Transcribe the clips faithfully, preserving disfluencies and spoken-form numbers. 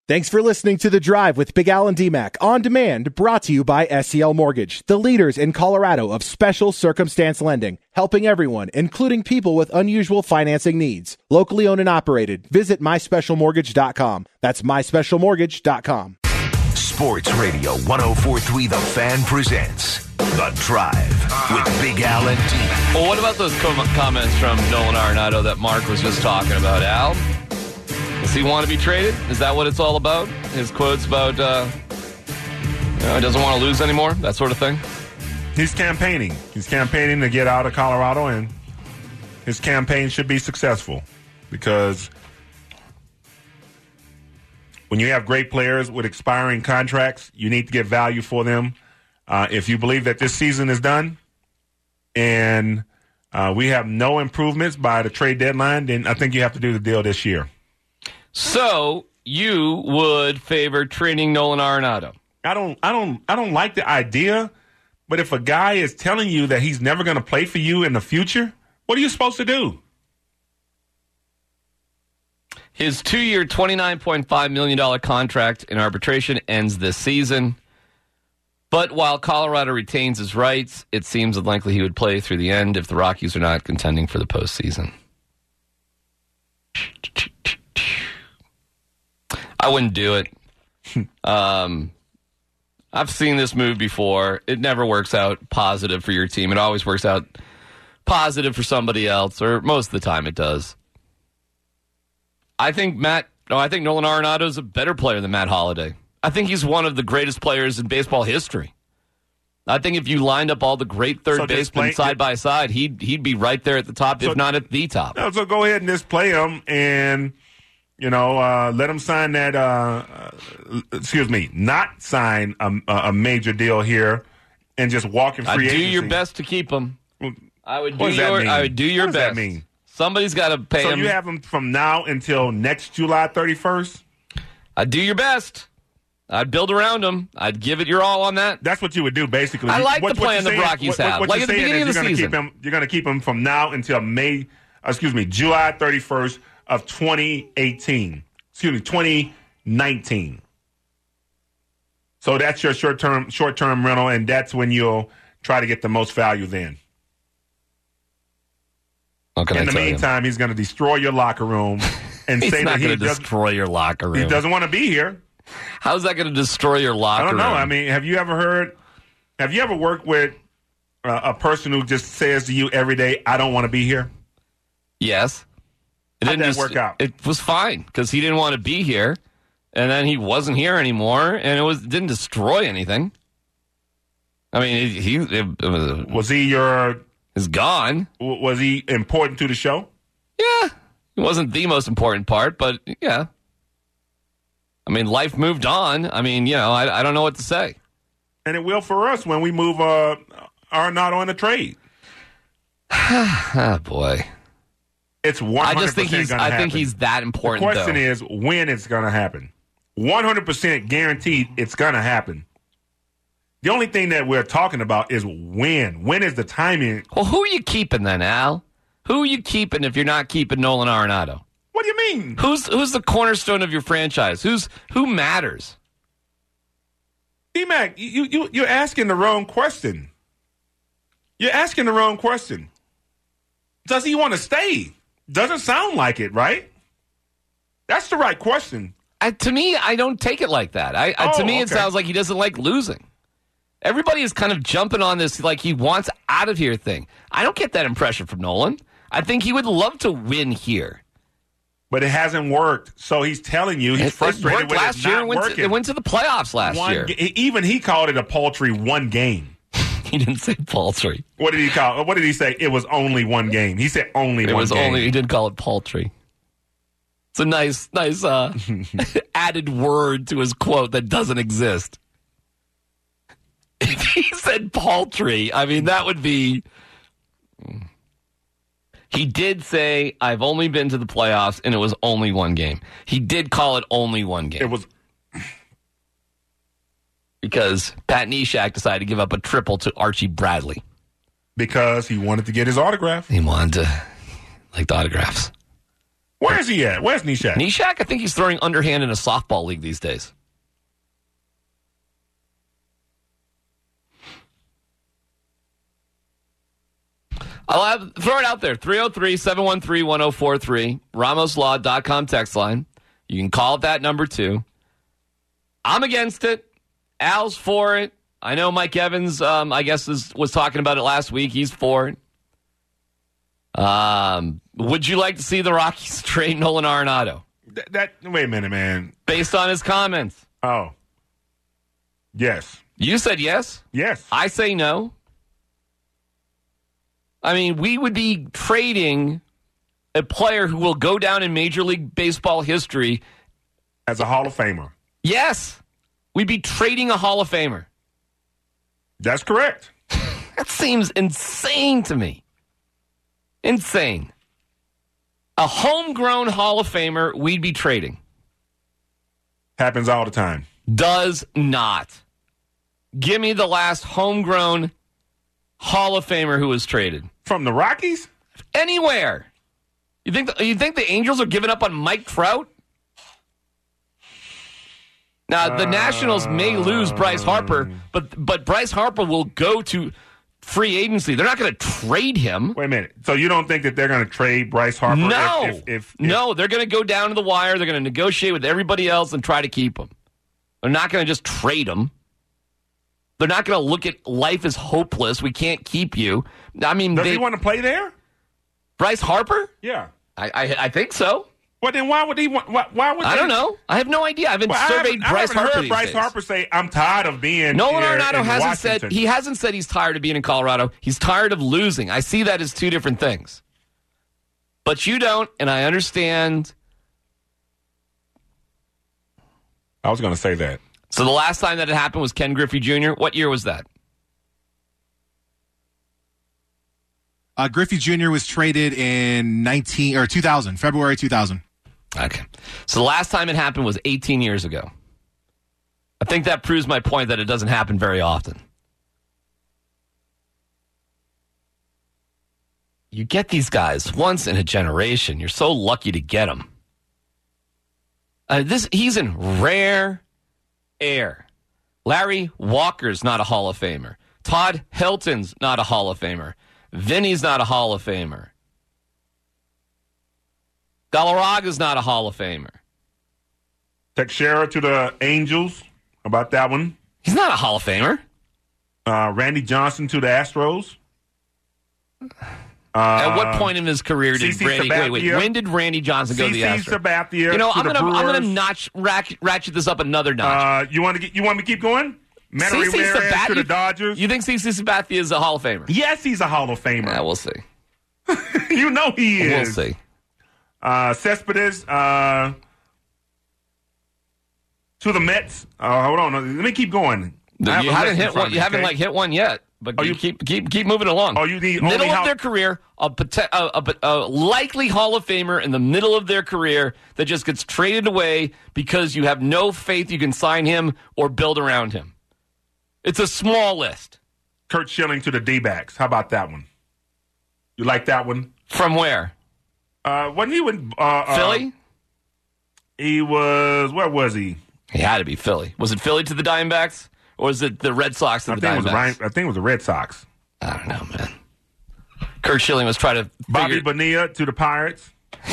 Thanks for listening to The Drive with Big Al and D-Mac on demand, brought to you by S C L Mortgage, the leaders in Colorado of special circumstance lending, helping everyone, including people with unusual financing needs. Locally owned and operated. Visit my special mortgage dot com. That's my special mortgage dot com. Sports Radio one oh four point three The Fan presents The Drive with Big Al and D-Mac. Well, what about those com- comments from Nolan Arenado that Mark was just talking about, Al? Does he want to be traded? Is that what it's all about? His quotes about, uh, you know, he doesn't want to lose anymore, that sort of thing? He's campaigning. He's campaigning to get out of Colorado, and his campaign should be successful because when you have great players with expiring contracts, you need to get value for them. Uh, if you believe that this season is done and uh, we have no improvements by the trade deadline, then I think you have to do the deal this year. So you would favor trading Nolan Arenado? I don't, I don't, I don't like the idea. But if a guy is telling you that he's never going to play for you in the future, what are you supposed to do? His two-year, twenty-nine point five million dollars contract in arbitration ends this season. But while Colorado retains his rights, it seems unlikely he would play through the end if the Rockies are not contending for the postseason. I wouldn't do it. um, I've seen this move before. It never works out positive for your team. It always works out positive for somebody else, or most of the time it does. I think Matt, no, I think Nolan Arenado is a better player than Matt Holliday. I think he's one of the greatest players in baseball history. I think if you lined up all the great third so basemen play, side by side, he'd he'd be right there at the top, so, if not at the top. No, so go ahead and just play him and, you know, uh, let him sign that, uh, uh, excuse me, not sign a, a major deal here and just walk in free I'd agency. do your best to keep him. I would do what does that your mean? I would do your what best. What does that mean? Somebody's got to pay so him. So you have him from now until next July thirty-first? I'd do your best. I'd build around him. I'd give it your all on that. That's what you would do, basically. I like what, the plan the Rockies what, have. What like at the beginning of the you're season. Keep him, you're going to keep him from now until May, excuse me, July thirty-first of twenty eighteen. Excuse me, twenty nineteen. So that's your short-term short-term rental, and that's when you'll try to get the most value then. What can In I the tell meantime, you? he's going to destroy your locker room and he's say not that he going to destroy your locker room. He doesn't want to be here. How's that going to destroy your locker room? I don't know. Room? I mean, have you ever heard, have you ever worked with uh, a person who just says to you every day, I don't want to be here? Yes. It How'd didn't that just, work out? It was fine because he didn't want to be here, and then he wasn't here anymore, and it was it didn't destroy anything. I mean, he, he it, it was, was he your? Is gone. Was he important to the show? Yeah, it wasn't the most important part, but yeah. I mean, life moved on. I mean, you know, I, I don't know what to say. And it will for us when we move uh, Arenado on a trade. Ah, boy. It's one hundred percent I just think he's. I happen. think he's that important. The question though. is when it's going to happen. one hundred percent guaranteed it's going to happen. The only thing that we're talking about is when. When is the timing? Well, who are you keeping then, Al? Who are you keeping if you're not keeping Nolan Arenado? What do you mean? Who's who's the cornerstone of your franchise? Who's who matters? D-Mac, you you you're asking the wrong question. You're asking the wrong question. Does he want to stay? Doesn't sound like it, right? That's the right question. Uh, to me, I don't take it like that. I, uh, oh, to me, okay. it sounds like he doesn't like losing. Everybody is kind of jumping on this like he wants out of here thing. I don't get that impression from Nolan. I think he would love to win here. But it hasn't worked. So he's telling you he's it, frustrated it worked with last it year. not It went, working. to, it went to the playoffs last one, year. Even he called it a paltry one game. He didn't say paltry. What did he call? What did he say? It was only one game. He said only it one was game. Only, he did call it paltry. It's a nice, nice uh, added word to his quote that doesn't exist. If he said paltry, I mean, that would be... He did say, I've only been to the playoffs, and it was only one game. He did call it only one game. It was... Because Pat Neshek decided to give up a triple to Archie Bradley. Because he wanted to get his autograph. He wanted to, like the autographs. Where is he at? Where's Nishak? Nishak, I think he's throwing underhand in a softball league these days. I'll have, throw it out there. three oh three, seven one three, one oh four three. Ramos Law dot com text line. You can call that number too. I'm against it. Al's for it. I know Mike Evans, um, I guess, is, was talking about it last week. He's for it. Um, would you like to see the Rockies trade Nolan Arenado? That, that wait a minute, man. Based on his comments. Oh. Yes. You said yes? Yes. I say no. I mean, we would be trading a player who will go down in Major League Baseball history. As a Hall of Famer. Yes. We'd be trading a Hall of Famer. That's correct. That seems insane to me. Insane. A homegrown Hall of Famer we'd be trading. Happens all the time. Does not. Give me the last homegrown Hall of Famer who was traded. From the Rockies? Anywhere. You think the, you think the Angels are giving up on Mike Trout? Now, the uh, Nationals may lose Bryce Harper, but but Bryce Harper will go to free agency. They're not going to trade him. Wait a minute. So you don't think that they're going to trade Bryce Harper? No. If, if, if, if, no, they're going to go down to the wire. They're going to negotiate with everybody else and try to keep him. They're not going to just trade him. They're not going to look at life as hopeless. We can't keep you. I mean, does they, he want to play there? Bryce Harper? Yeah. I, I, I think so. Well, then why would he want? Why, why would I they? don't know. I have no idea. I haven't well, surveyed I haven't, Bryce I haven't Harper. heard Bryce days. Harper say, "I'm tired of being." Nolan here Arenado in hasn't Washington. said he hasn't said he's tired of being in Colorado. He's tired of losing. I see that as two different things. But you don't, and I understand. I was going to say that. So the last time that it happened was Ken Griffey Junior What year was that? Uh, Griffey Junior was traded in nineteen or two thousand, February two thousand. Okay. So the last time it happened was eighteen years ago. I think that proves my point that it doesn't happen very often. You get these guys once in a generation. You're so lucky to get them. Uh, this he's in rare air. Larry Walker's not a Hall of Famer. Todd Helton's not a Hall of Famer. Vinny's not a Hall of Famer. Galarraga's not a Hall of Famer. Teixeira to the Angels. How about that one? He's not a Hall of Famer. Uh, Randy Johnson to the Astros. Uh, At what point in his career did C C Randy? Sabathia. Wait, wait. When did Randy Johnson go to the C C Astros? Sabathia. You know, to I'm the gonna I'm gonna Brewers. notch ratchet, ratchet this up another notch. Uh, you want to get? You want me to keep going? Manny C C Ramirez Sabathia to the Dodgers. You think C C Sabathia is a Hall of Famer? Yes, he's a Hall of Famer. Yeah, we'll see. You know he is. We'll see. Uh, Cespedes uh, to the Mets. Uh, hold on, let me keep going. You I have a haven't list in hit front one. of You me, haven't okay? like hit one yet, but Oh, you you- keep keep keep moving along. Oh, you need middle only of how- their career, a, pote- a, a, a likely Hall of Famer in the middle of their career that just gets traded away because you have no faith you can sign him or build around him. It's a small list. Kurt Schilling to the D-backs. How about that one? You like that one? From where? Uh, wasn't he with uh, Philly? Uh, he was. Where was he? He had to be Philly. Was it Philly to the Diamondbacks? Or was it the Red Sox to I the think it was Diamondbacks? Ryan, I think it was the Red Sox. I don't know, man. Kurt Schilling was trying to Bobby figure... Bonilla to the Pirates.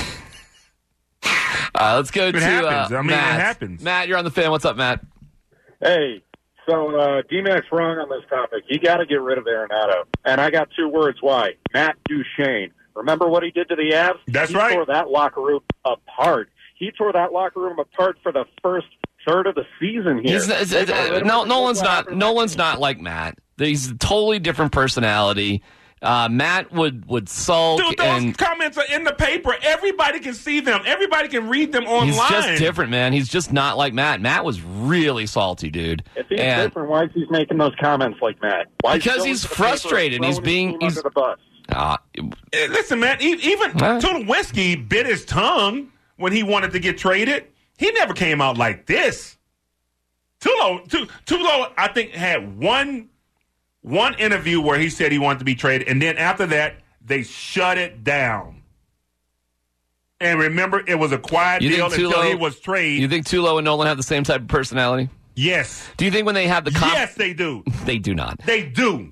Uh, let's go It to happens. uh, I mean, Matt. it happens. Matt, you're on the fan. What's up, Matt? Hey, so uh, D-Mac's wrong on this topic. You got to get rid of Arenado. And I got two words why. Matt Duchene. Remember what he did to the Avs? That's he right. He tore that locker room apart. He tore that locker room apart for the first third of the season here. He's, it's, it's, uh, no, Nolan's not. Nolan's not like Matt. He's a totally different personality. Uh, Matt would would sulk Dude, those and comments are in the paper. Everybody can see them. Everybody can read them online. he's just different, man. He's just not like Matt. Matt was really salty, dude. If he's And- different, why is he making those comments like that? Why is he Because going he's to the paper and frustrated. He's throwing his being- team he's- under the bus? Uh, Eh, Listen, man, e- even Huh? Tulowitzki bit his tongue when he wanted to get traded. He never came out like this. Tulo, Tu- Tulo, I think, had one one interview where he said he wanted to be traded, and then after that, they shut it down. And remember, it was a quiet You deal think until Tulo- he was traded. You think Tulo and Nolan have the same type of personality? Yes. Do you think when they have the comp- Yes, they do. They do not. They do.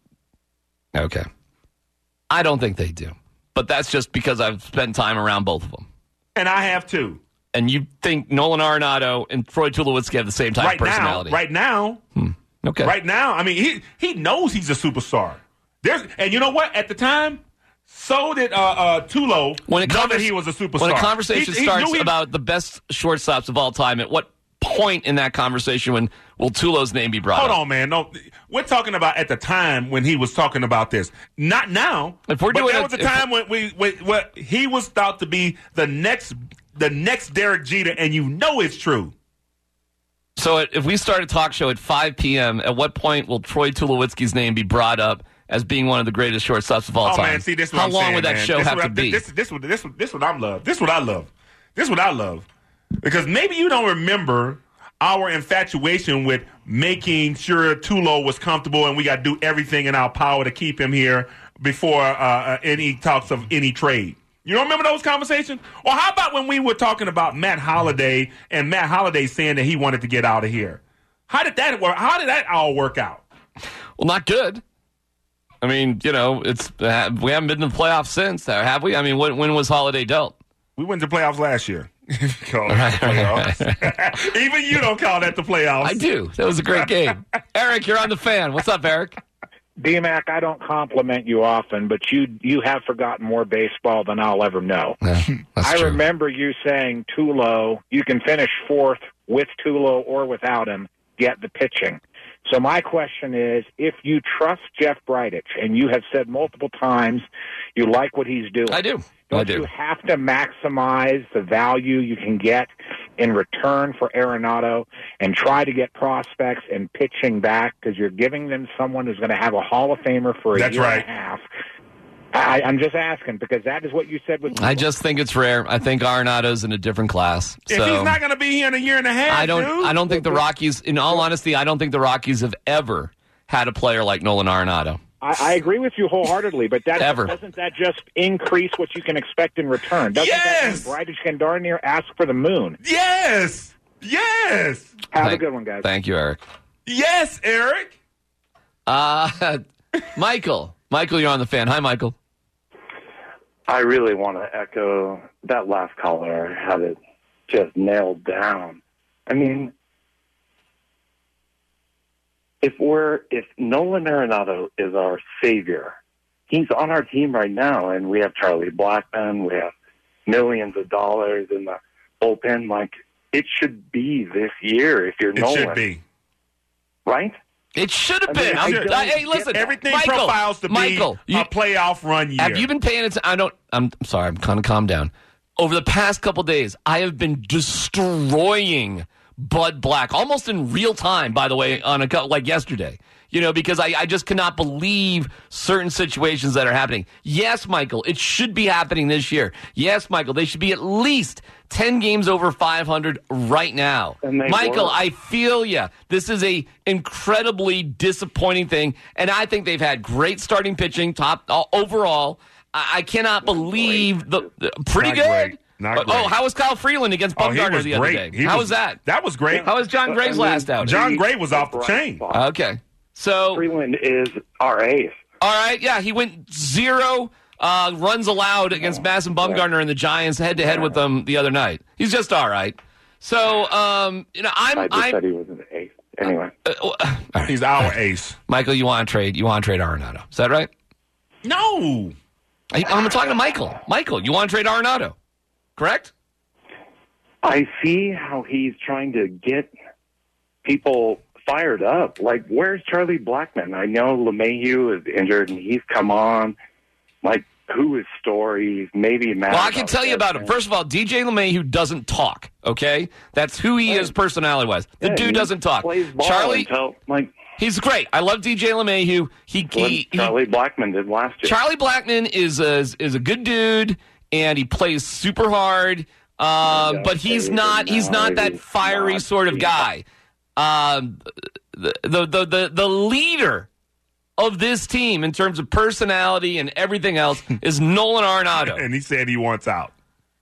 Okay. I don't think they do. But that's just because I've spent time around both of them. And I have too. And you think Nolan Arenado and Troy Tulowitzki have the same type Right of now, personality? right now, Okay. right now, I mean, he he knows he's a superstar. There's, and you know what? At the time, so did uh, uh, Tulo When a know convers- that he was a superstar. When a conversation He- he starts knew he- about the best shortstops of all time, at what point in that conversation when will Tulo's name be brought Hold up? on, man. No, we're talking about at the time when he was talking about this. Not now. If we're but doing there it- was a if- time when we when, when he was thought to be the next the next Derek Jeter, and you know it's true. So if we start a talk show at five p.m., at what point will Troy Tulowitzki's name be brought up as being one of the greatest shortstops of all Oh time? man, see this. Is what How I'm long saying, would that man. show this have what to I, be? This this what this this what I love. This what I love. This what I love. Because maybe you don't remember our infatuation with making sure Tulo was comfortable, and we got to do everything in our power to keep him here before uh, uh, any talks of any trade. You don't remember those conversations? Or how about when we were talking about Matt Holliday and Matt Holliday saying that he wanted to get out of here? How did that work? How did that all work out? Well, not good. I mean, you know, it's uh, we haven't been to the playoffs since, uh, have we? I mean, when, when was Holiday dealt? We went to playoffs last year. Call that the playoffs. Even you don't call that the playoffs. I do. That was a great game. Eric, you're on the fan. What's up, Eric? D-Mac, I don't compliment you often, but you you have forgotten more baseball than I'll ever know. Yeah, that's I true. remember you saying Tulo, you can finish fourth with Tulo or without him, get the pitching. So my question is, if you trust Jeff Bridich, and you have said multiple times you like what he's doing, I do. don't I do. you have to maximize the value you can get in return for Arenado and try to get prospects and pitching back, because you're giving them someone who's going to have a Hall of Famer for a That's year right. and a half? I, I'm just asking, because that is what you said with I just think it's rare. I think Arenado's in a different class. If so he's not going to be here in a year and a half, I don't. dude, I don't think the Rockies. In all honesty, I don't think the Rockies have ever had a player like Nolan Arenado. I, I agree with you wholeheartedly, but that Ever. doesn't that just increase what you can expect in return? Doesn't Yes! that mean Bridich can darn near ask for the moon? Yes. Yes. Have Thank- a good one, guys. Thank you, Eric. Yes, Eric. Uh, Michael. Michael, you're on the fan. Hi, Michael. I really want to echo that last caller had it just nailed down. I mean, if we're if Nolan Arenado is our savior, he's on our team right now, and we have Charlie Blackmon, we have millions of dollars in the bullpen. Like, it should be this year if you're It Nolan, should be. right? It should have I mean, been. I I'm, don't I- hey, get listen, Everything Michael, profiles to be Michael, you, a playoff run year. have you been paying attention? I don't. I'm, I'm sorry. I'm kind of calm down. Over the past couple days, I have been destroying Bud Black almost in real time. By the way, on a co- like yesterday, you know, because I, I just cannot believe certain situations that are happening. Yes, Michael, it should be happening this year. Yes, Michael, they should be at least ten games over five hundred right now. And they Michael, were. I feel you. This is a incredibly disappointing thing, and I think they've had great starting pitching, top uh, overall. I, I cannot believe the, the pretty Not good. great. Not Uh, great. Oh, how was Kyle Freeland against Oh, he Bumgarner was the other great. day? He How was- was that? That was great. How was John Gray's I mean, last outing? John Gray was off the bright chain. spot. Okay, so Freeland is our ace. all right, yeah, he went zero uh, runs allowed against Madison Bumgarner and the Giants head to head with them the other night. He's just all right. So, um, you know, I'm, I just I'm said he was an ace. Anyway. uh, all right. He's our ace. Michael, you want to trade? You want to trade Arenado? Is that right? No. I, I'm talking to Michael. Michael, you want to trade Arenado? Correct? I see how he's trying to get people fired up. Like, where's Charlie Blackmon? I know LeMahieu is injured and he's come on. Like, who is Story? Maybe Matt. Well, I can tell you about him. First of all, D J LeMahieu doesn't talk, okay? That's who he is personality-wise. The Yeah, dude he doesn't talk. Plays ball Charlie, until, like he's great. I love D J LeMahieu. He, what he, he Charlie Blackmon did last year. Charlie Blackmon is a, is a good dude, and he plays super hard. Um, Yeah, but he's he's not he's not that he's fiery not. sort of He's guy. Um, the, the the the the leader of this team in terms of personality and everything else is Nolan Arenado. And he said he wants out.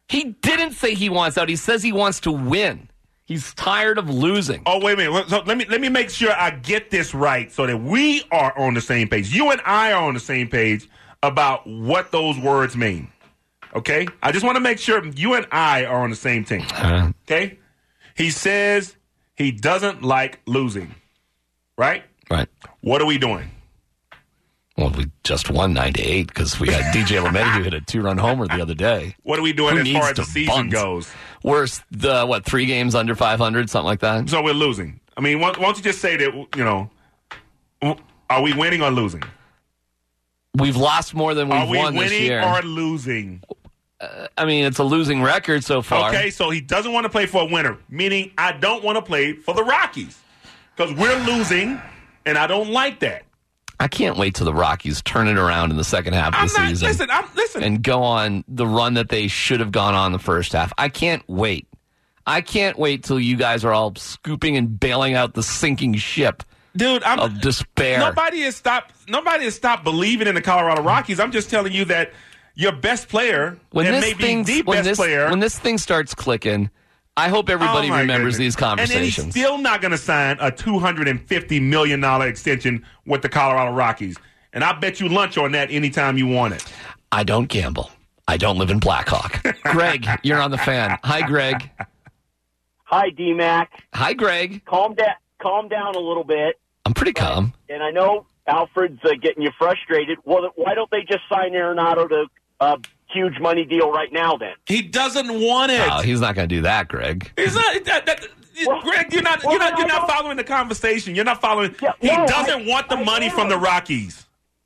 He didn't say he wants out. He says he wants to win. He's tired of losing. Oh, wait a minute. So let me let me make sure I get this right so that we are on the same page. You and I are on the same page about what those words mean. Okay? I just want to make sure you and I are on the same team. Uh, Okay? He says he doesn't like losing. Right? right. What are we doing? Well, we just won nine to eight because we had D J LeMay who hit a two-run homer the other day. What are we doing Who as needs far as to the season bunt? goes? We're, the, what, three games under five hundred, something like that? So we're losing. I mean, why, why don't you just say that, you know, are we winning or losing? We've lost more than we've Are we won this winning year. or losing? I mean, it's a losing record so far. Okay, so he doesn't want to play for a winner, meaning I don't want to play for the Rockies because we're losing, and I don't like that. I can't wait till the Rockies turn it around in the second half of I'm the not. season Listen, I'm listen. and go on the run that they should have gone on the first half. I can't wait. I can't wait till you guys are all scooping and bailing out the sinking ship Dude, I'm of despair. Nobody has stopped. Nobody has stopped believing in the Colorado Rockies. I'm just telling you that your best player, when and this maybe thing, the when best this, player, when this thing starts clicking, I hope everybody Oh, my remembers goodness. these conversations. And then he's still not going to sign a two hundred fifty million dollars extension with the Colorado Rockies. And I bet you lunch on that anytime you want it. I don't gamble. I don't live in Blackhawk. Greg, you're on the Fan. Hi, Greg. Hi, D-Mac. Hi, Greg. Calm down. Calm down a little bit. I'm pretty calm. And I know Alfred's uh, getting you frustrated. Well, why don't they just sign Arenado to a huge money deal right now? Then He doesn't want it. Oh, he's not going to do that, Greg. He's not. That, that, Well, Greg, you're not. well, you're not. You're I not don't- following the conversation. You're not following. Yeah, he no, doesn't I- want the I money am. from the Rockies.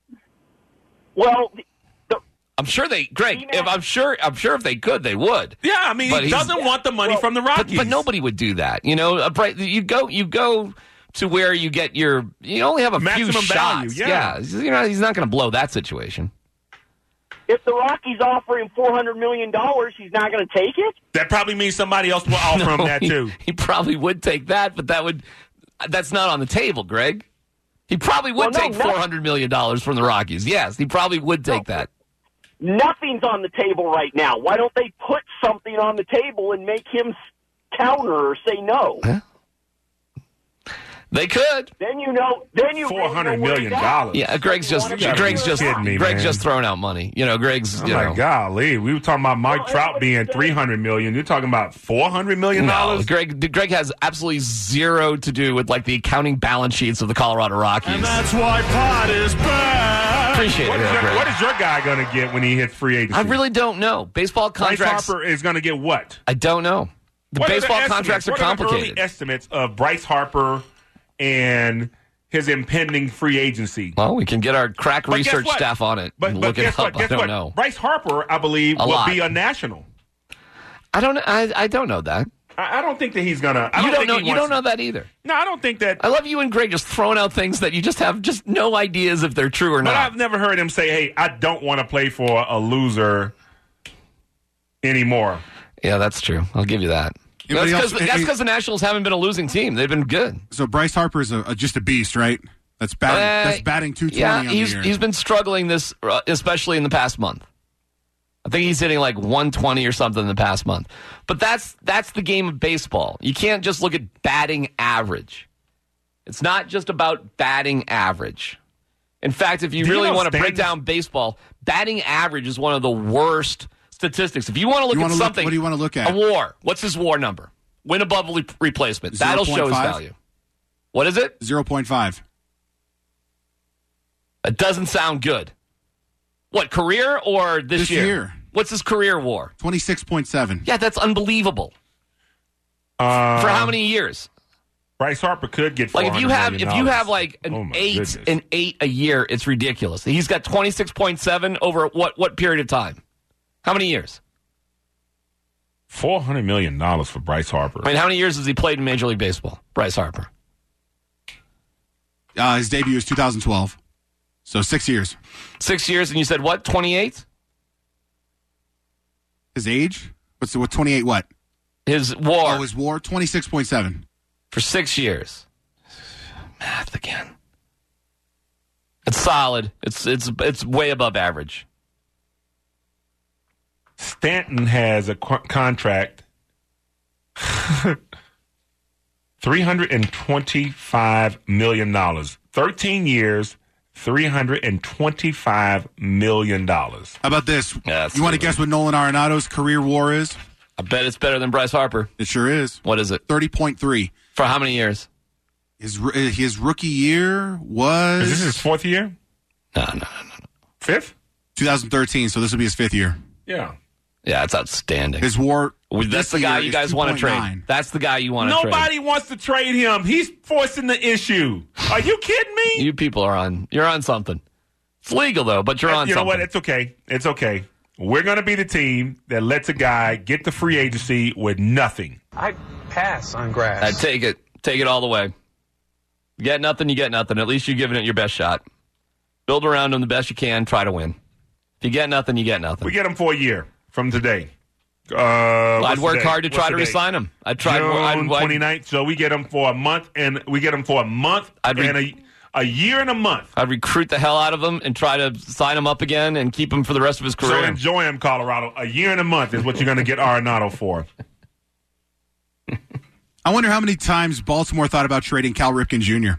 well, the, I'm sure they, Greg. D-Mac. If I'm sure, I'm sure if they could, they would. Yeah, I mean, But he he's- doesn't want the money well, from the But, Rockies. but nobody would do that. You know, a bright, you go, you go to where you get your. You only have a Maximum few value, shots. yeah. you know, he's not going to blow that situation. if the Rockies offer him four hundred million dollars, he's not going to take it? That probably means somebody else will offer him No, that he- too. He, probably would take that, but that would. That's not on the table, Greg. He probably would Well, no, take no. four hundred million dollars from the Rockies. Yes, he probably would take that. Nothing's on the table right now. Why don't they put something on the table and make him counter or say no? They could. Then you know. Then you Four hundred really know where million he's at. dollars. Yeah, Greg's just You gotta Greg's be just kidding me, Greg's man. just throwing out money. You know, Greg's. Oh You my know, golly, we were talking about Mike Well, Trout being everybody's three hundred million. You're talking about four hundred million no, dollars. Greg. Greg has absolutely zero to do with like the accounting balance sheets of the Colorado Rockies. That's why pot is bad. Appreciate What it, is, your, Greg. what is your guy going to get when he hits free agency? I really don't know. Baseball Bryce contracts. Harper is going to get what? I don't know. The What are baseball estimates? contracts are What are the complicated. early estimates of Bryce Harper and his impending free agency. Well, we can get our crack But guess research what? staff on it But, and but look guess it up. what? Guess I don't what? know. Bryce Harper, I believe, A will lot. be a national. I don't. I, I don't know that. I, I don't think that he's gonna. I You don't don't think know. he You wants- don't know that either. No, I don't think that. I love you and Greg just throwing out things that you just have just no ideas if they're true or But not. I've never heard him say, "Hey, I don't want to play for a loser anymore." Yeah, that's true. I'll give you that. Anybody That's else- because any- the Nationals haven't been a losing team. They've been good. So Bryce Harper's a, a, just a beast, right? That's batting. Uh, that's batting two twenty Yeah, on he's the year. he's been struggling this, uh, especially in the past month. I think he's hitting like one twenty or something in the past month. But that's that's the game of baseball. You can't just look at batting average. It's not just about batting average. In fact, if you Do you really know want to break Stanton's- down baseball, batting average is one of the worst statistics. If you want to look You at wanna look- something, what do you wanna look at? A WAR. What's his WAR number? Win above re- replacement. That'll show his zero point five? value. What is it? zero point five. It doesn't sound good. What, career or this, This year? year. What's his career WAR? twenty-six point seven. Yeah, that's unbelievable. Uh, For how many years? Bryce Harper could get Like if you four hundred have million if you dollars. have like an Oh, my eight goodness. an eight a year, it's ridiculous. He's got twenty-six point seven over what what period of time? How many years? four hundred million dollars for Bryce Harper. I mean, how many years has he played in Major League Baseball? Bryce Harper. Uh, his debut was two thousand twelve. So six years. Six years, and you said what? twenty-eight? His age? What's the, what, twenty-eight what? His WAR Oh, his WAR? twenty-six point seven. for six years. Math again. It's solid. It's it's it's way above average. Stanton has a qu- contract three hundred twenty-five million dollars. thirteen years, three hundred twenty-five million dollars. How about this? Yeah, you want to guess what Nolan Arenado's career WAR is? I bet it's better than Bryce Harper. It sure is. What is it? thirty point three. For how many years? His his rookie year was... Is this his fourth year? No, no, no, no. Fifth? twenty thirteen, so this will be his fifth year. Yeah. Yeah, it's outstanding. His WAR... Well, that's the guy you guys want to trade. That's the guy you want to trade. Nobody wants to trade him. He's forcing the issue. Are you kidding me? You people are on. You're on something. It's legal though, but you're on. You know something. what? It's okay. It's okay. We're going to be the team that lets a guy get the free agency with nothing. I pass on grass. I take it. Take it all the way. You get nothing. You get nothing. At least you're giving it your best shot. Build around him the best you can. Try to win. If you get nothing, you get nothing. We get him for a year from today. Uh, well, I'd work today? hard to what's try to today? re-sign him. I'd try. June I'd, I'd, twenty-ninth, so we get him for a month, and we get him for a month I'd re- and a, a year and a month. I'd recruit the hell out of him and try to sign him up again and keep him for the rest of his So career. enjoy him, Colorado. A year and a month is what you're going to get Arenado for. I wonder how many times Baltimore thought about trading Cal Ripken Junior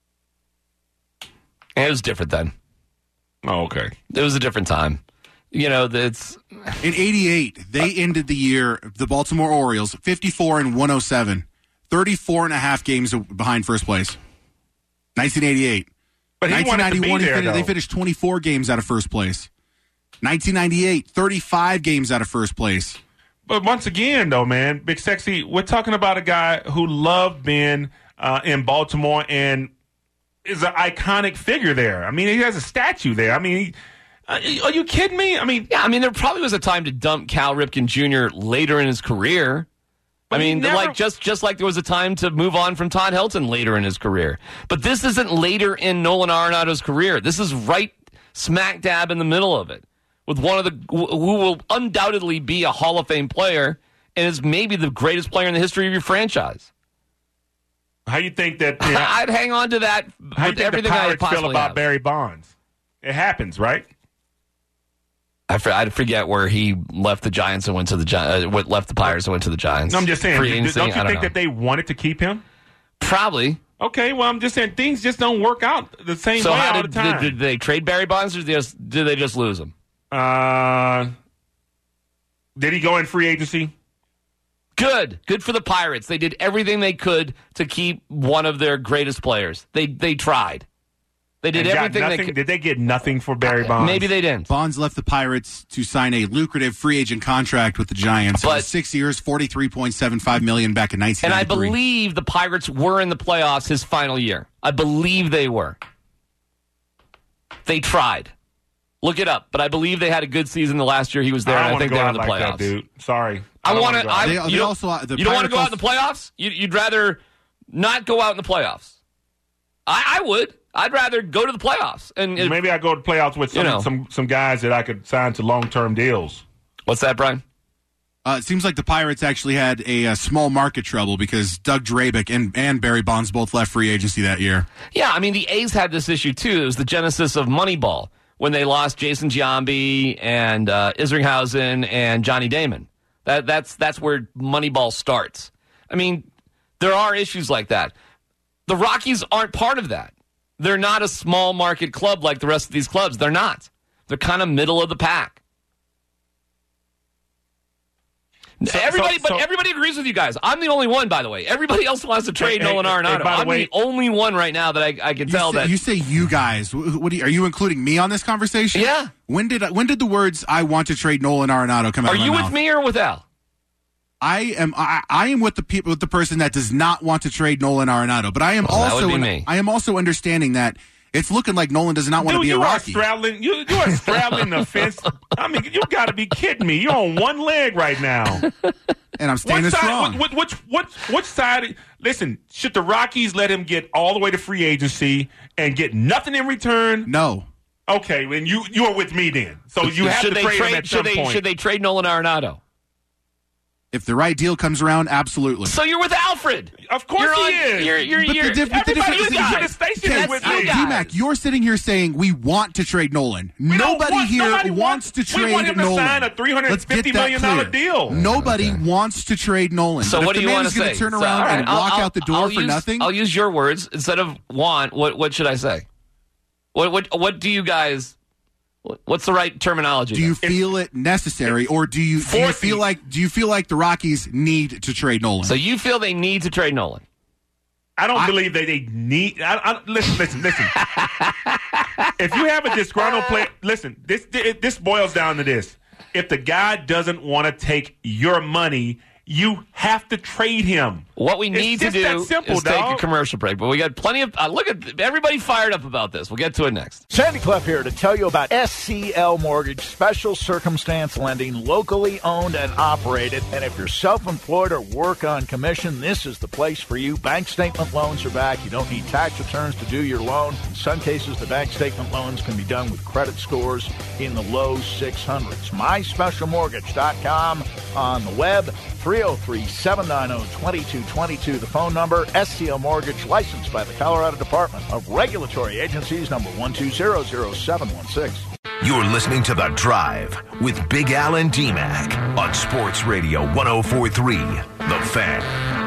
It was different then. Oh, okay. It was a different time. You know, it's in eighty-eight, they ended the year, the Baltimore Orioles, fifty-four and one oh seven, thirty-four and a half games behind first place. nineteen eighty-eight. But he wanted to be he there, finished, they though. finished twenty-four games out of first place. nineteen ninety-eight, thirty-five games out of first place. But once again, though, man, Big Sexy, we're talking about a guy who loved being uh, in Baltimore and is an iconic figure there. I mean, he has a statue there. I mean, he, uh, are you kidding me? I mean, yeah. I mean, there probably was a time to dump Cal Ripken Junior later in his career. I mean, never- like just just like there was a time to move on from Todd Helton later in his career. But this isn't later in Nolan Arenado's career. This is right smack dab in the middle of it, with one of the who will undoubtedly be a Hall of Fame player and is maybe the greatest player in the history of your franchise. how you think that? You know, I'd hang on to that how you with think everything the I Pirates possibly feel about have. Barry Bonds? It happens, right? I, for, I forget where he left the Giants and went to the Gi- uh, what left the Pirates and went to the Giants. No, I'm just saying. Free do- agency? Don't you I don't think know. that they wanted to keep him? Probably. Okay, well, I'm just saying things just don't work out the same So way how all did, the time. did, did they trade Barry Bonds or did they just, did they just lose him? Uh, did he go in free agency? Good. Good for the Pirates. They did everything they could to keep one of their greatest players. They they tried. They did And got everything they nothing? could. Did they get nothing for Barry Bonds? Maybe they didn't. Bonds left the Pirates to sign a lucrative free agent contract with the Giants. It But- was six years, forty-three point seven five million dollars back in nineteen And I ninety-three. believe the Pirates were in the playoffs his final year. I believe they were. They tried. Look it up. But I believe they had a good season the last year he was there, I and don't I think go they were out in the like playoffs. that, dude. Sorry. I don't want wanna to. go out. They- You they don't, also- uh, the you don't want to go out Pirates in the playoffs. You, you'd rather not go out in the playoffs. I, I would. I'd rather go to the playoffs. And if- Maybe I go to playoffs with some, You know. some some guys that I could sign to long term deals. what's that, Brian? Uh, it seems like the Pirates actually had a, uh small market trouble because Doug Drabick and, and Barry Bonds both left free agency that year. Yeah, I mean, the A's had this issue, too. It was the genesis of Moneyball when they lost Jason Giambi and uh, Isringhausen and Johnny Damon. That, that's, that's where Moneyball starts. I mean, there are issues like that. The Rockies aren't part of that. They're not a small market club like the rest of these clubs. They're not. They're kind of middle of the pack. So- everybody, so- but so- everybody agrees with you guys. I'm the only one, by the way. Everybody else wants to trade Hey, Nolan hey, Arenado. hey, by the I'm way- the only one right now that I, I can You tell say, that. you say you guys. Wh- What do you, are you including me on this conversation? Yeah. When did when did the words "I want to trade Nolan Arenado" come out Are of my you mouth? with me or with Al? I am. I, I am with the people with the person that does not want to trade Nolan Arenado. But I am Well, that also. would be un- me. I am also understanding that it's looking like Nolan does not want to Dude, be a you are Rocky. straddling. You you are straddling the fence. I mean, you got to be kidding me. You're on one leg right now. And I'm standing What side? strong. What, what, what, which side? Listen, should the Rockies let him get all the way to free agency and get nothing in return? No. Okay, then you you are with me then. So you have should to they trade, trade? him at should some they point. should they trade Nolan Arenado? If the right deal comes around, absolutely. So you're with Alfred. Of course you're he on, is. You're, you're, But you're, the diff- but the everybody difference you is guys. the station That's is with you me. guys. D-Mac, you're sitting here saying we want to trade Nolan. We don't Nobody want- here nobody wants wants- to trade we want him to Nolan. sign a three hundred fifty Let's get million that dollar clear. deal. Nobody Okay. wants to trade Nolan. So but what if do the you man want is to going say? to turn So, around all right, and I'll- walk I'll- out the door I'll for use, nothing? I'll use your words instead of want. What what should I say? What what what do you guys? What's the right terminology? Do you then? feel it necessary, or do you do you forty. feel like do you feel like the Rockies need to trade Nolan? So you feel they need to trade Nolan? I don't I- believe that they need. I, I, listen, listen, listen. If you have a disgruntled player, listen. This this boils down to this: if the guy doesn't want to take your money, you have to trade him. What we It's need to just do that simple, is take a dog. commercial break. But we got plenty of. Uh, look at everybody fired up about this. We'll get to it next. Sandy Clough here to tell you about S C L Mortgage, special circumstance lending, locally owned and operated. And if you're self-employed or work on commission, this is the place for you. Bank statement loans are back. You don't need tax returns to do your loan. In some cases, the bank statement loans can be done with credit scores in the low six hundreds. my special mortgage dot com on the web. three oh three, seven nine oh, two two two two, the phone number. S C L Mortgage, licensed by the Colorado Department of Regulatory Agencies, number one two zero zero seven one six. You're listening to The Drive with Big Al and D-Mac on Sports Radio one oh four point three, The Fan.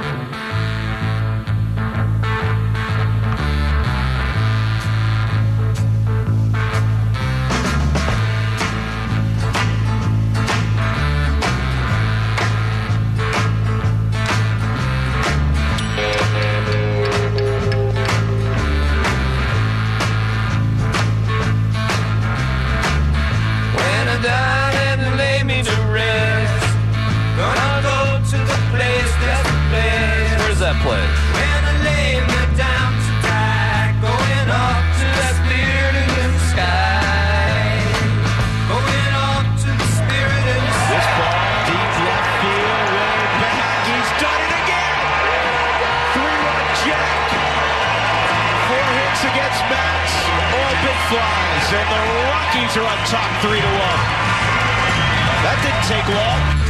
Where's that place? When I lay me down to die, going up to the spirit in the sky, going up to the spirit in the sky. This ball deep left field, way back. He's done it again. three-run jack. Four hits against Max. All big flies, and the Rockies are on top three to one. That didn't take long.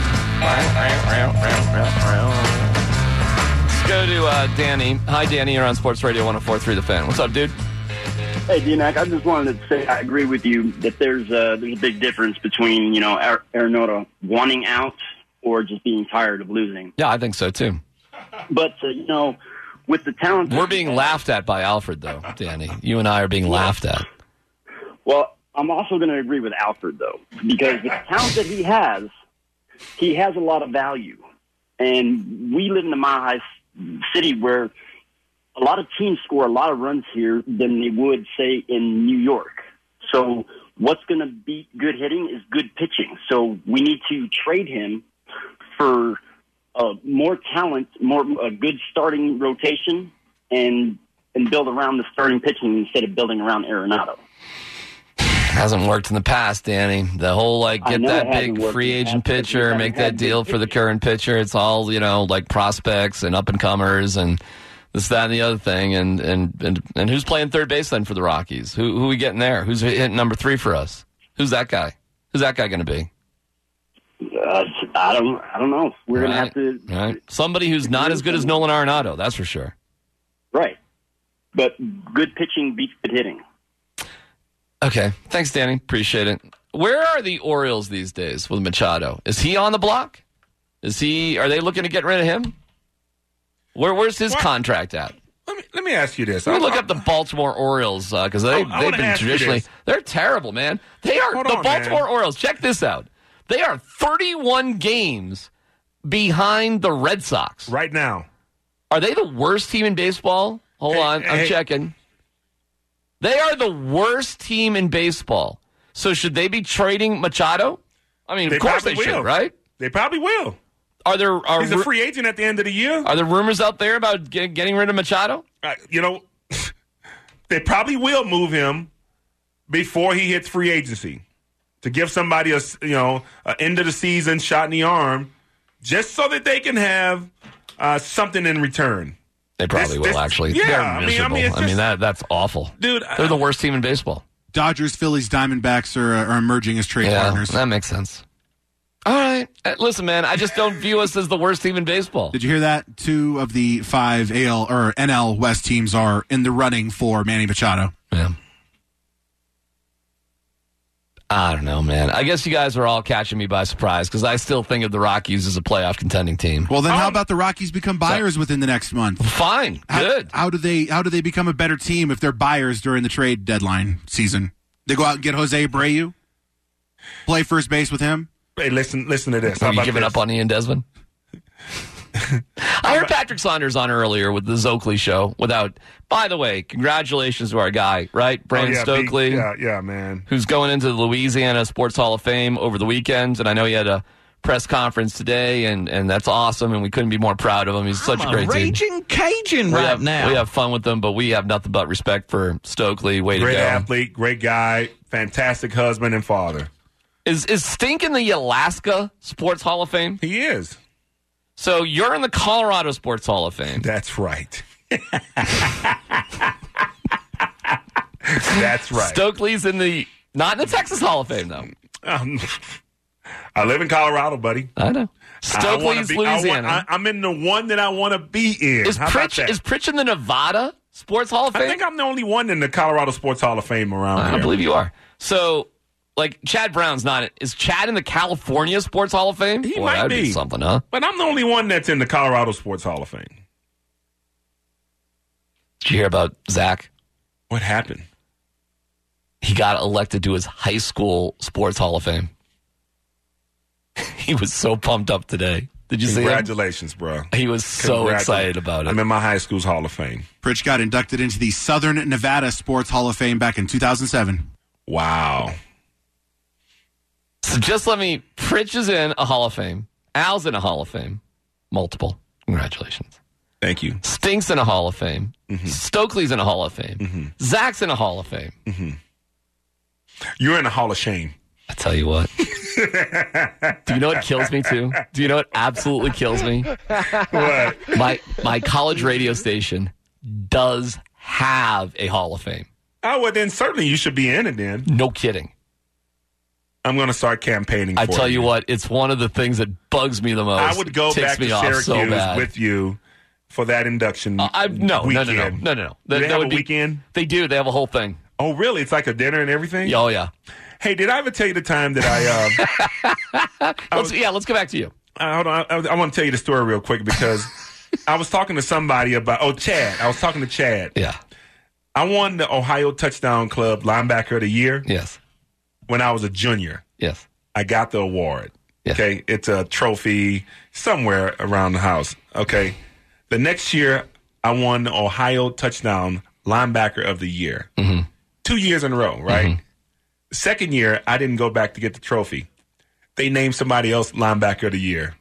Let's go to uh, Danny. Hi, Danny. You're on Sports Radio one oh four point three The Fan. What's up, dude? Hey, D-Mac, I just wanted to say I agree with you that there's a, there's a big difference between, you know, Ar- Arenado wanting out or just being tired of losing. Yeah, I think so, too. But, uh, you know, with the talent... We're being laughed at by Alfred, though, Danny. You and I are being laughed at. Well, I'm also going to agree with Alfred, though, because with the talent that he has, he has a lot of value. And we live in the Mile High City where a lot of teams score a lot of runs here than they would, say, in New York. So what's going to beat good hitting is good pitching. So we need to trade him for uh, more talent, more a good starting rotation, and and build around the starting pitching instead of building around Arenado. Hasn't worked in the past, Danny. The whole, like, I get know that it hasn't big worked free in the agent past, but pitcher, we haven't make had that good deal for the pitching. current pitcher. It's all, you know, like prospects and up-and-comers and this, that, and the other thing. And and, and, and who's playing third base then for the Rockies? Who who we getting there? Who's hitting number three for us? Who's that guy? Who's that guy going to be? Uh, I don't. I don't know. We're going to have to. Right. Somebody who's not as good as Nolan Arenado, that's for sure. Right. But good pitching beats good hitting. Okay. Thanks, Danny. Appreciate it. Where are the Orioles these days with Machado? Is he on the block? Is he? Are they looking to get rid of him? Where Where's his What? contract at? Let me let me ask you this. Let me I- look up the Baltimore Orioles because they I- I they've wanna been ask you traditionally this. they're terrible, man. They are Hold the on, Baltimore man. Orioles. Check this out. They are thirty-one games behind the Red Sox right now. Are they the worst team in baseball? Hold Hey, on, I'm hey. checking. They are the worst team in baseball. So should they be trading Machado? I mean, They of course they probably should, will. right? They probably will. Are there are He's a ru- free agent at the end of the year. are there rumors out there about get, getting rid of Machado? Uh, you know, they probably will move him before he hits free agency to give somebody a you know an end of the season shot in the arm, just so that they can have uh, something in return. They probably This- will this- actually. yeah, They're I mean- I miserable. mean, I it's mean, just- that that's awful, Dude, They're the worst team in baseball. Dodgers, Phillies, Diamondbacks are, are emerging as trade Yeah, partners. that makes sense. All right. Uh, Listen, man, I just don't view us as the worst team in baseball. Did you hear that? Two of the five A L or N L West teams are in the running for Manny Machado. Yeah. I don't know, man. I guess you guys are all catching me by surprise because I still think of the Rockies as a playoff contending team. Well, then oh. how about the Rockies become buyers within the next month? Fine. How, Good. How do they how do they become a better team if they're buyers during the trade deadline season? They go out and get Jose Abreu, play first base with him. Hey, listen, listen to this. Are How you about giving this? up on Ian Desmond? I heard Patrick Saunders on earlier with the Zoakley show. Without, by the way, congratulations to our guy, right, Brandon oh, yeah, Stokely, big, yeah, yeah, man, who's going into the Louisiana Sports Hall of Fame over the weekend. And I know he had a press conference today, and, and that's awesome. And we couldn't be more proud of him. He's such I'm a great a dude. raging Cajun We right have, now. we have fun with them, but we have nothing but respect for Stokely. Way great to go, athlete, great guy, fantastic husband and father. Is is Stink in the Alaska Sports Hall of Fame? He is. So you're in the Colorado Sports Hall of Fame. That's right. That's right. Stokely's in the not in the Texas Hall of Fame though. Um, I live in Colorado, buddy. I know. I wanna Stokely's be- I Louisiana. want- I, I'm in the one that I want to be in. is How about Pritch that? is Pritch in the Nevada Sports Hall of Fame? I think I'm the only one in the Colorado Sports Hall of Fame around I here. believe you are. So, like Chad Brown's not. Is Chad in the California Sports Hall of Fame? He Boy, might that'd be. something, huh? But I'm the only one that's in the Colorado Sports Hall of Fame. Did you hear about Zach? What happened? He got elected to his high school Sports Hall of Fame. He was so pumped up today. Did you see him? Congratulations, bro. He was so Congratu- excited about it. I'm in my high school's Hall of Fame. Pritch got inducted into the Southern Nevada Sports Hall of Fame back in two thousand seven. Wow. So just let me. Pritch is in a Hall of Fame. Al's in a Hall of Fame. Multiple. Congratulations. Thank you. Stink's in a Hall of Fame. Mm-hmm. Stokely's in a Hall of Fame. Mm-hmm. Zach's in a Hall of Fame. Mm-hmm. You're in the Hall of Shame. I tell you what. Do you know what kills me too? Do you know what absolutely kills me? What? My my college radio station does have a Hall of Fame. Oh, well, then certainly you should be in it then. No kidding. I'm going to start campaigning for I tell you you what, it's one of the things that bugs me the most. I would go Ticks back to me off Syracuse so bad. with you for that induction Uh, I, no, no, weekend. no, no, no, no, no. Do they have would a be- weekend? They do. They have a whole thing. Oh, really? It's like a dinner and everything? Oh, yeah. Hey, did I ever tell you the time that I... Uh, I Let's, yeah, let's go back to you. Uh, hold on. I, I want to tell you the story real quick because I was talking to somebody about, oh, Chad. I was talking to Chad. Yeah. I won the Ohio Touchdown Club Linebacker of the Year. Yes. When I was a junior. Yes. I got the award. Yes. Okay. It's a trophy somewhere around the house. Okay. The next year, I won the Ohio Touchdown Linebacker of the Year. Mm-hmm. Two years in a row, right? Mm-hmm. Second year, I didn't go back to get the trophy. They named somebody else Linebacker of the Year.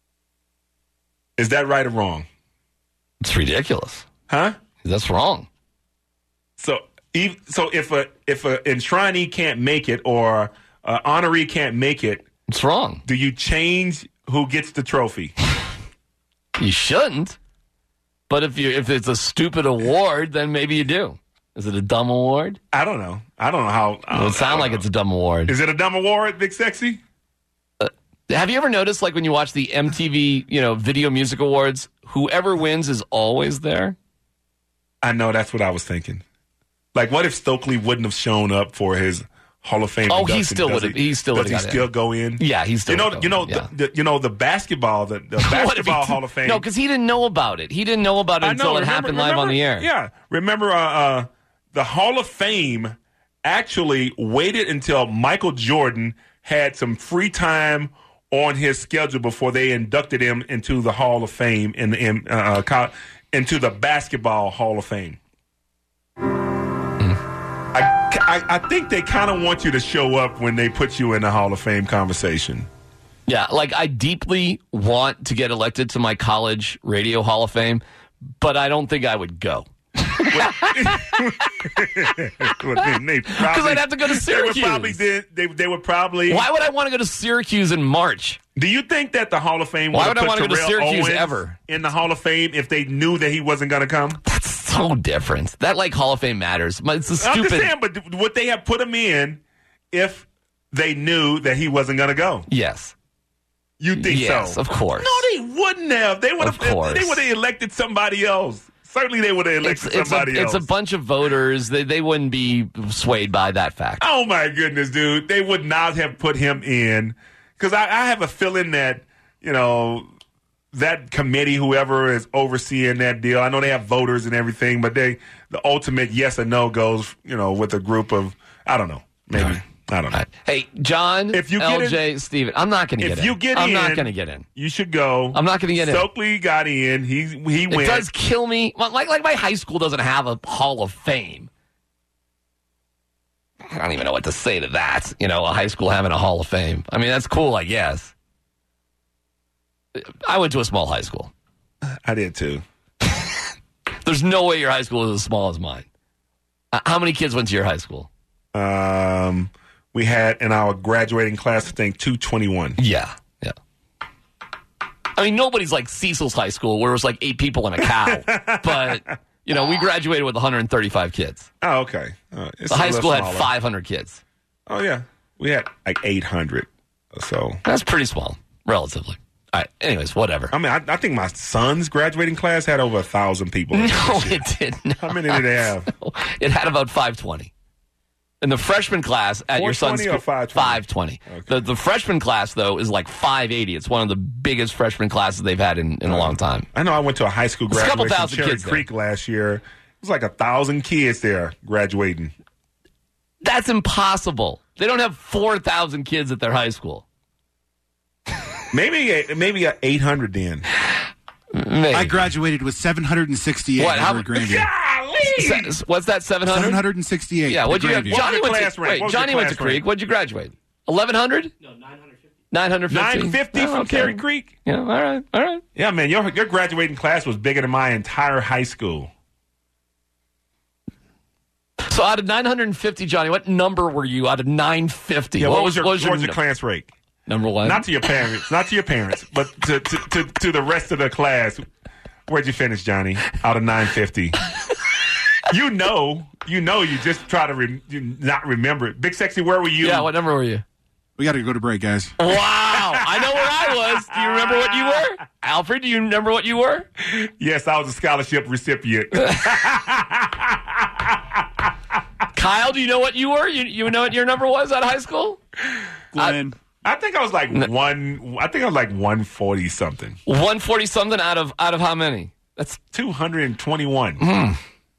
Is that right or wrong? It's ridiculous. Huh? That's wrong. So, ev- so if a if a enshrinee can't make it or a honoree can't make it, it's wrong. Do you change who gets the trophy? You shouldn't. But if you if it's a stupid award, then maybe you do. Is it a dumb award? I don't know. I don't know how. I It don't, would sound like know. it's a dumb award. Is it a dumb award, Big Sexy? Uh, have you ever noticed, like when you watch the M T V, you know, Video Music Awards, whoever wins is always there? I know. That's what I was thinking. Like, what if Stokely wouldn't have shown up for his Hall of Fame? Oh, he induction? still Does would have. He still Does would he have got still in. go in? Yeah, he's still. You know. would've You know. gone in, yeah. the, the, you know the basketball. The, the What if he basketball t- Hall of Fame. No, because he didn't know about it. He didn't know about it I until know, it remember- happened live on remember- the air. Yeah. Remember, uh, uh, the Hall of Fame actually waited until Michael Jordan had some free time on his schedule before they inducted him into the Hall of Fame in the in, uh, co- into the Basketball Hall of Fame. I, I, I think they kind of want you to show up when they put you in the Hall of Fame conversation. Yeah, like I deeply want to get elected to my college radio Hall of Fame, but I don't think I would go. Because I'd have to go to Syracuse. They would probably did. They, they would probably. Why would I want to go to Syracuse in March? Do you think that the Hall of Fame Why would would I have want put to go to Terrell Syracuse Owens ever? in the Hall of Fame if they knew that he wasn't going to come? That's so different. That like Hall of Fame matters. But it's a I'm stupid. just saying, but would they have put him in if they knew that he wasn't going to go? Yes. You think yes, so? Of course. No, they wouldn't have. They would have. Of course. They would have elected somebody else. Certainly, they would have elected It's, it's, somebody a, else. it's a bunch of voters. They, they wouldn't be swayed by that fact. Oh, my goodness, dude. They would not have put him in. Because I, I have a feeling that, you know, that committee, whoever is overseeing that deal, I know they have voters and everything, but they the ultimate yes or no goes, you know, with a group of, I don't know, maybe. Right. I don't know. Right. Hey, John, if you get L J, in, Steven, I'm not going to get if in. you get I'm in, not going to get in. You should go. I'm not going to get in. Stokely got in. He he it went. It does kill me. Like, like my high school doesn't have a Hall of Fame. I don't even know what to say to that. You know, a high school having a Hall of Fame. I mean, that's cool, I guess. I went to a small high school. I did too. There's no way your high school is as small as mine. Uh, how many kids went to your high school? Um, we had in our graduating class, I think, two twenty-one. Yeah, yeah. I mean, nobody's like Cecil's high school where it was like eight people and a cow. But, you know, we graduated with one hundred thirty-five kids. Oh, okay. Uh, the high school had five hundred kids. Oh, yeah. We had like eight hundred or so. That's pretty small, relatively. All right. Anyways, whatever. I mean, I, I think my son's graduating class had over a thousand people. No, it did not. How many did they have? It had about five twenty. And the freshman class at your son's school, five twenty? five twenty. Okay. The, the freshman class, though, is like five eighty. It's one of the biggest freshman classes they've had in, in a long time. I know I went to a high school There's graduation a couple thousand in Cherry kids Creek there. last year. It was like a thousand kids there graduating. That's impossible. They don't have four thousand kids at their high school. Maybe maybe a eight hundred then. Maybe. I graduated with seven hundred sixty-eight. What? How, Golly! Se- what's that, seven hundred? seven hundred sixty-eight. Yeah, what'd you have? Grandview. Johnny What was your went class to, rank? wait, What was Johnny your went to class Creek. rank? What'd you graduate? eleven hundred? No, nine hundred fifty. nine hundred fifty? nine fifty Oh, from okay. Cherry Creek? Yeah, all right, all right. Yeah, man, your your graduating class was bigger than my entire high school. So out of nine hundred fifty, Johnny, what number were you out of nine fifty? Yeah, what, was your, what was what your, was your class rank? Number one? Not to your parents, not to your parents, but to, to, to, to the rest of the class. Where'd you finish, Johnny? Out of nine fifty. You know, you know, you just try to re- you not remember it. Big Sexy, where were you? Yeah, what number were you? We got to go to break, guys. Wow. I know where I was. Do you remember what you were? Alfred, do you remember what you were? Yes, I was a scholarship recipient. Kyle, do you know what you were? You you know what your number was at high school? Glenn. I think I was like one. I think I was like one forty something. one forty something out of out of how many? That's two hundred twenty-one. Mm.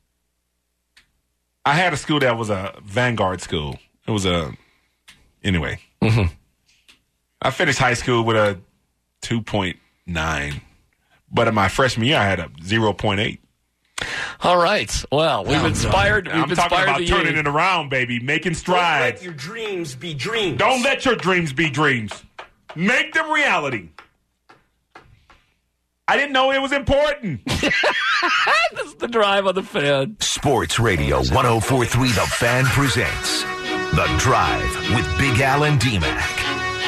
I had a school that was a Vanguard school. It was a anyway. Mm-hmm. I finished high school with a two point nine, but in my freshman year I had a zero point eight. All right. Well, we've inspired. We've I'm inspired talking about the turning youth. it around, baby, making strides. Don't let your dreams be dreams. Don't let your dreams be dreams. Make them reality. I didn't know it was important. This is the drive on the Fan. Sports Radio one oh four point three The Fan presents The Drive with Big Al and D-Mac.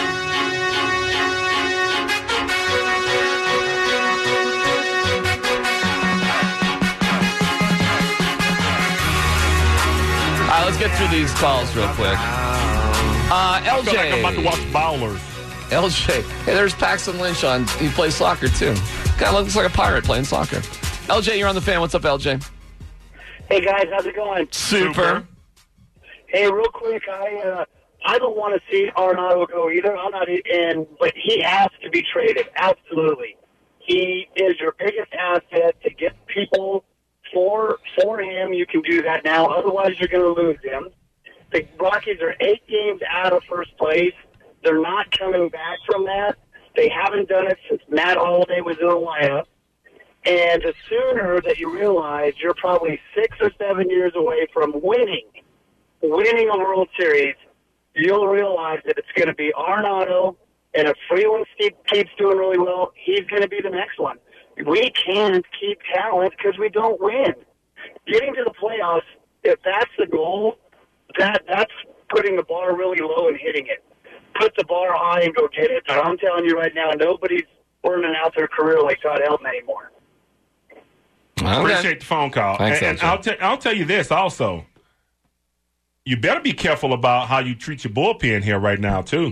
All right, let's get through these calls real quick. Uh, L J. I feel like I'm about to watch Bowlers. L J. Hey, there's Paxton Lynch on. He plays soccer, too. Kind of looks like a pirate playing soccer. L J, you're on the Fan. What's up, L J? Hey, guys. How's it going? Super. Hey, real quick, I uh, I don't want to see Arenado go either. I'm not in, but he has to be traded. Absolutely. He is your biggest asset to get people for for him. You can do that now. Otherwise, you're going to lose him. The Rockies are eight games out of first place. They're not coming back from that. They haven't done it since Matt Holliday was in the lineup. And the sooner that you realize you're probably six or seven years away from winning, winning a World Series, you'll realize that it's going to be Arenado, and if Freeland keeps doing really well, he's going to be the next one. We can't keep talent because we don't win. Getting to the playoffs, if that's the goal, that that's putting the bar really low and hitting it. Put the bar high and go get it. But I'm telling you right now, nobody's burning out their career like Todd Helton anymore. Okay. Appreciate the phone call. Thanks, and and I'll, te- I'll tell you this also. You better be careful about how you treat your bullpen here right now, too.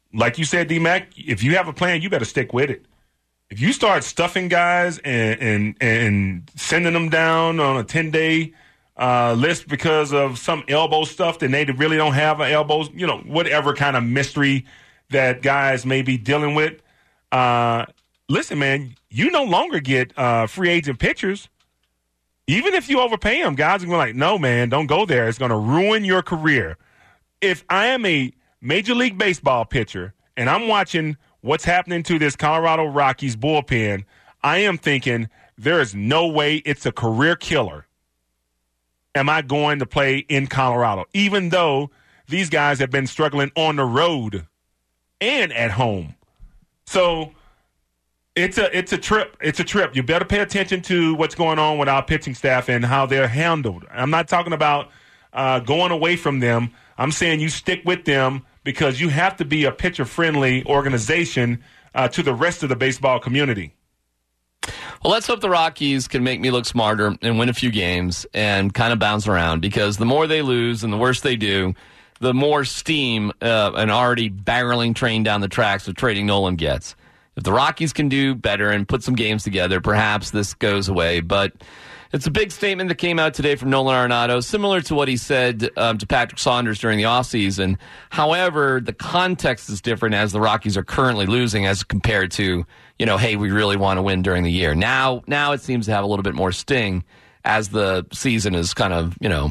like you said, D-Mac, if you have a plan, you better stick with it. If you start stuffing guys and and, and sending them down on a ten-day uh, list because of some elbow stuff, then they really don't have an elbow, you know, whatever kind of mystery that guys may be dealing with. Uh, listen, man, you no longer get uh, free agent pitchers. Even if you overpay them, guys are going to be like, no, man, don't go there. It's going to ruin your career. If I am a Major League Baseball pitcher and I'm watching what's happening to this Colorado Rockies bullpen, I am thinking there is no way it's a career killer. Am I going to play in Colorado, even though these guys have been struggling on the road and at home? So it's a it's a trip. It's a trip. You better pay attention to what's going on with our pitching staff and how they're handled. I'm not talking about uh, going away from them. I'm saying you stick with them because you have to be a pitcher-friendly organization uh, to the rest of the baseball community. Well, let's hope the Rockies can make me look smarter and win a few games and kind of bounce around, because the more they lose and the worse they do, the more steam uh, an already barreling train down the tracks of trading Nolan gets. If the Rockies can do better and put some games together, perhaps this goes away. But it's a big statement that came out today from Nolan Arenado, similar to what he said um, to Patrick Saunders during the offseason. However, the context is different as the Rockies are currently losing as compared to, you know, hey, we really want to win during the year. Now, now it seems to have a little bit more sting as the season is kind of, you know,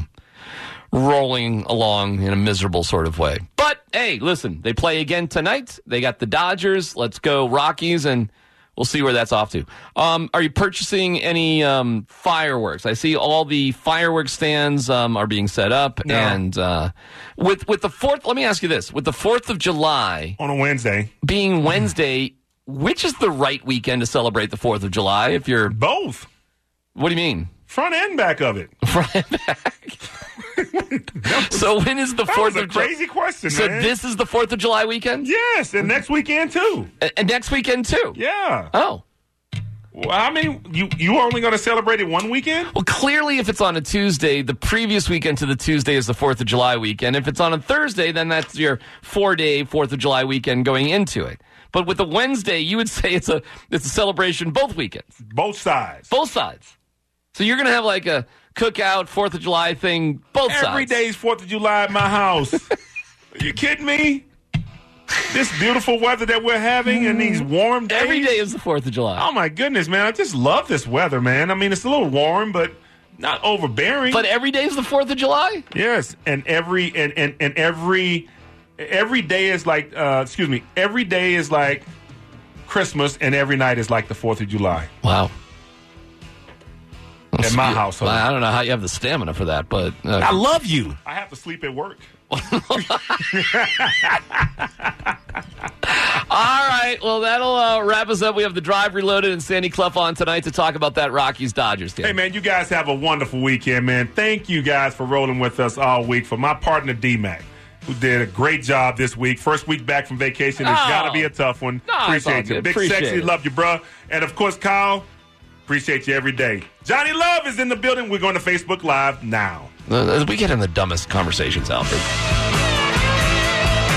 rolling along in a miserable sort of way. But, hey, listen, they play again tonight. They got the Dodgers. Let's go Rockies, and we'll see where that's off to. Um, are you purchasing any um, fireworks? I see all the fireworks stands um, are being set up. No. And uh, with with the fourth, let me ask you this. With the fourth of July. On a Wednesday. Being Wednesday, which is the right weekend to celebrate the fourth of July? If you're Both. What do you mean? Front and back of it. Front and back. So when is the fourth of July? Crazy question, so man. So this is the fourth of July weekend? Yes, and next weekend too. And, and next weekend too? Yeah. Oh. Well, I mean, you you only going to celebrate it one weekend? Well, clearly if it's on a Tuesday, the previous weekend to the Tuesday is the fourth of July weekend. If it's on a Thursday, then that's your four-day fourth of July weekend going into it. But with the Wednesday, you would say it's a it's a celebration both weekends. Both sides. Both sides. So you're going to have like a cookout, fourth of July thing, both Every sides. Every day is fourth of July at my house. Are you kidding me? This beautiful weather that we're having and these warm days. Every day is the fourth of July. Oh, my goodness, man. I just love this weather, man. I mean, it's a little warm, but not overbearing. But every day is the fourth of July? Yes, and every and, and, and every every day is like, uh, excuse me, every day is like Christmas, and every night is like the fourth of July. Wow. At my household. I don't know how you have the stamina for that, but uh, I love you. I have to sleep at work. All right, well, that'll uh, wrap us up. We have the Drive Reloaded and Sandy Clough on tonight to talk about that Rockies-Dodgers game. Hey, man, you guys have a wonderful weekend, man. Thank you guys for rolling with us all week. For my partner, D-Mac, who did a great job this week. First week back from vacation. It's Oh. got to be a tough one. No, it's all Appreciate you. good. Big Appreciate Sexy, it. love you, bro. And, of course, Kyle, appreciate you every day. Johnny Love is in the building. We're going to Facebook Live now. Uh, we get in the dumbest conversations, Alfred.